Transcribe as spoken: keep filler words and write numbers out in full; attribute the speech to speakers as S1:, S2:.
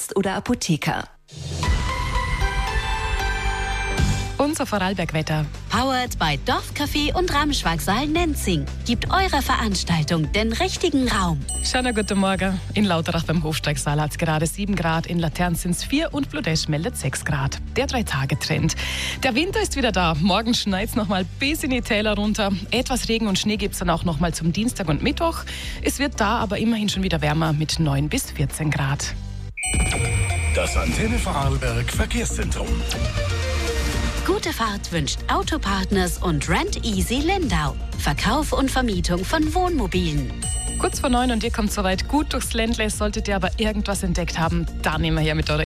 S1: Arzt oder Apotheker.
S2: Unser Vorarlberg-Wetter.
S3: Powered bei Dorfcafé und Ramschwagsaal Nenzing. Gibt eurer Veranstaltung den richtigen Raum.
S2: Schönen guten Morgen. In Lauterach beim Hofsteigsaal hat es gerade sieben Grad, in Latern sind es vier und Bludesch meldet sechs Grad. Der Drei-Tage-Trend. Der Winter ist wieder da. Morgen schneit es nochmal bis in die Täler runter. Etwas Regen und Schnee gibt es dann auch nochmal zum Dienstag und Mittwoch. Es wird da aber immerhin schon wieder wärmer mit neun bis vierzehn Grad.
S4: Das Antenne Vorarlberg Verkehrszentrum.
S3: Gute Fahrt wünscht Autopartners und Rent Easy Lindau. Verkauf und Vermietung von Wohnmobilen.
S2: Kurz vor neun und ihr kommt soweit gut durchs Ländle. Solltet ihr aber irgendwas entdeckt haben, dann immer her mit eurer